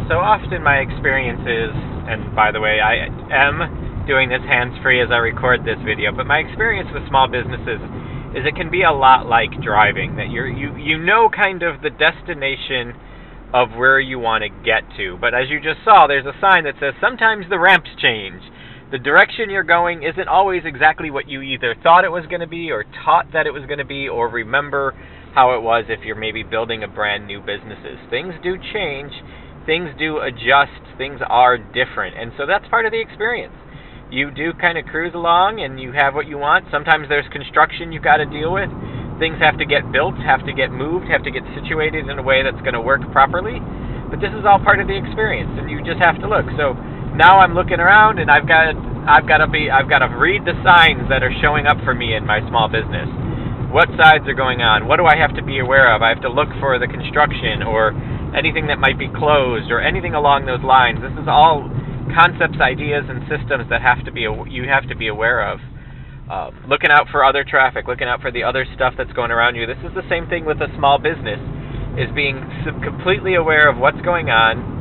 So often my experience is, and by the way, I am doing this hands-free as I record this video, but my experience with small businesses is it can be a lot like driving, that you know kind of the destination of where you want to get to. But as you just saw, there's a sign that says sometimes the ramps change. The direction you're going isn't always exactly what you either thought it was going to be or taught that it was going to be or remember how it was if you're maybe building a brand new businesses. Things do change, things do adjust, things are different, and so that's part of the experience. You do kind of cruise along and you have what you want. Sometimes there's construction you've got to deal with. Things have to get built, have to get moved, have to get situated in a way that's going to work properly. But this is all part of the experience, and you just have to look. So now I'm looking around, and I've got to read the signs that are showing up for me in my small business. What sides are going on? What do I have to be aware of? I have to look for the construction or anything that might be closed or anything along those lines. This is all concepts, ideas, and systems that you have to be aware of. Looking out for other traffic, looking out for the other stuff that's going around you. This is the same thing with a small business, is being completely aware of what's going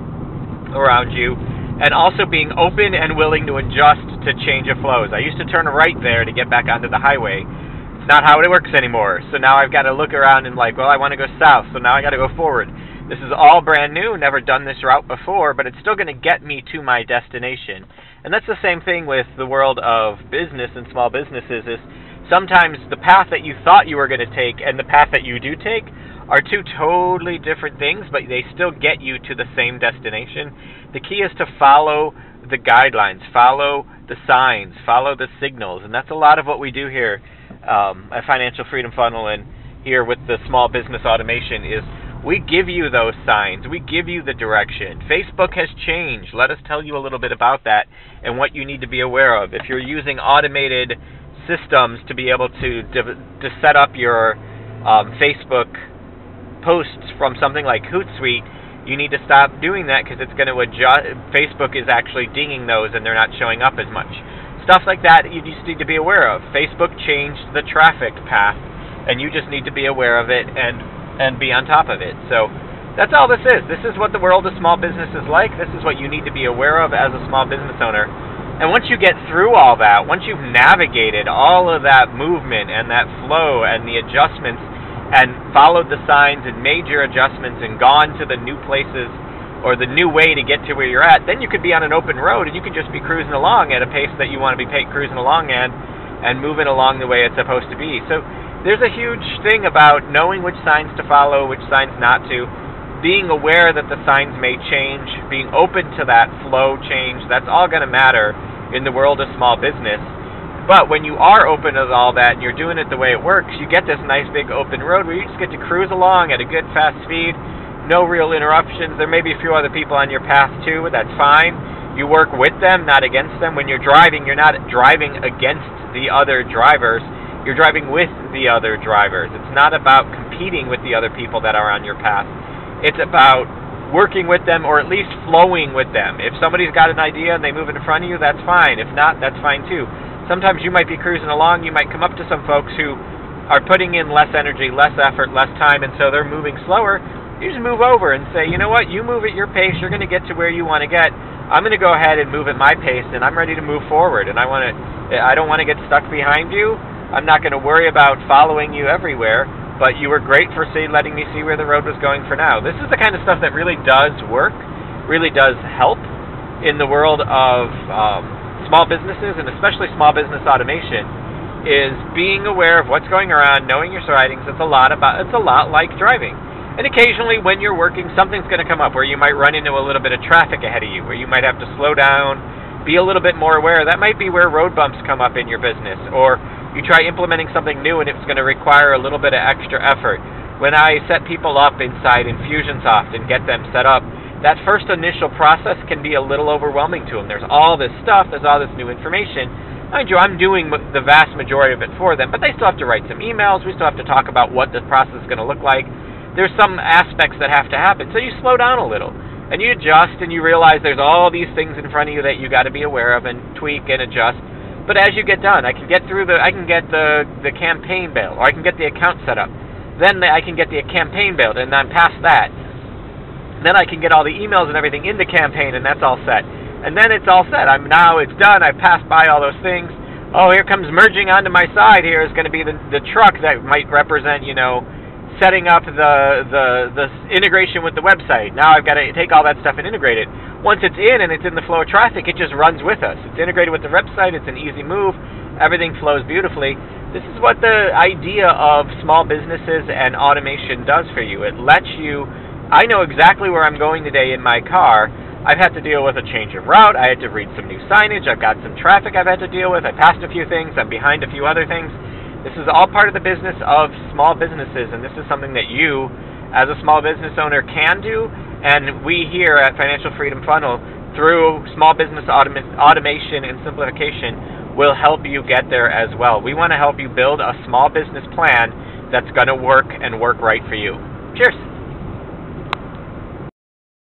on around you, and also being open and willing to adjust to change of flows. I used to turn right there to get back onto the highway. It's not how it works anymore. So now I've got to look around and well, I want to go south, so now I got to go forward. This is all brand new, never done this route before, but it's still going to get me to my destination. And that's the same thing with the world of business and small businesses, is sometimes the path that you thought you were going to take and the path that you do take are two totally different things, but they still get you to the same destination. The key is to follow the guidelines, follow the signs, follow the signals, and that's a lot of what we do here at Financial Freedom Funnel and here with the Small Business Automation is we give you those signs. We give you the direction. Facebook has changed. Let us tell you a little bit about that and what you need to be aware of. If you're using automated systems to be able to set up your Facebook posts from something like Hootsuite, you need to stop doing that because it's going to adjust. Facebook is actually dinging those and they're not showing up as much. Stuff like that you just need to be aware of. Facebook changed the traffic path and you just need to be aware of it and be on top of it. So that's all this is. This is what the world of small business is like. This is what you need to be aware of as a small business owner. And once you get through all that, once you've navigated all of that movement and that flow and the adjustments and followed the signs and made your adjustments and gone to the new places or the new way to get to where you're at, then you could be on an open road and you could just be cruising along at a pace that you want to be cruising along at and moving along the way it's supposed to be. So there's a huge thing about knowing which signs to follow, which signs not to, being aware that the signs may change, being open to that flow change. That's all going to matter in the world of small business. But when you are open to all that and you're doing it the way it works, you get this nice big open road where you just get to cruise along at a good fast speed, no real interruptions. There may be a few other people on your path too, but that's fine. You work with them, not against them. When you're driving, you're not driving against the other drivers. You're driving with the other drivers. It's not about competing with the other people that are on your path. It's about working with them or at least flowing with them. If somebody's got an idea and they move in front of you, that's fine. If not, that's fine too. Sometimes you might be cruising along, you might come up to some folks who are putting in less energy, less effort, less time, and so they're moving slower. You just move over and say, you know what, you move at your pace, you're going to get to where you want to get. I'm going to go ahead and move at my pace, and I'm ready to move forward, and I don't want to get stuck behind you. I'm not going to worry about following you everywhere, but you were great for letting me see where the road was going for now. This is the kind of stuff that really does work, really does help in the world of small businesses, and especially small business automation, is being aware of what's going around, knowing your surroundings. It's a lot like driving. And occasionally when you're working, something's going to come up where you might run into a little bit of traffic ahead of you, where you might have to slow down, be a little bit more aware. That might be where road bumps come up in your business, or you try implementing something new and it's going to require a little bit of extra effort. When I set people up inside Infusionsoft and get them set up, that first initial process can be a little overwhelming to them. There's all this stuff, there's all this new information. Mind you, I'm doing the vast majority of it for them, but they still have to write some emails, we still have to talk about what the process is going to look like. There's some aspects that have to happen, so you slow down a little. And you adjust and you realize there's all these things in front of you that you got to be aware of and tweak and adjust. But as you get done, I can get the campaign built, or I can get the account set up. Then I can get the campaign built, and I'm past that. Then I can get all the emails and everything into Campaign, and that's all set. And then it's all set. It's done. I've passed by all those things. Oh, here comes merging onto my side. Here is going to be the truck that might represent, setting up the integration with the website. Now I've got to take all that stuff and integrate it. Once it's in and it's in the flow of traffic, it just runs with us. It's integrated with the website. It's an easy move. Everything flows beautifully. This is what the idea of small businesses and automation does for you. It lets you, I know exactly where I'm going today in my car. I've had to deal with a change of route. I had to read some new signage. I've got some traffic I've had to deal with. I passed a few things. I'm behind a few other things. This is all part of the business of small businesses, and this is something that you, as a small business owner, can do. And we here at Financial Freedom Funnel, through small business automation and simplification, will help you get there as well. We want to help you build a small business plan that's going to work and work right for you. Cheers.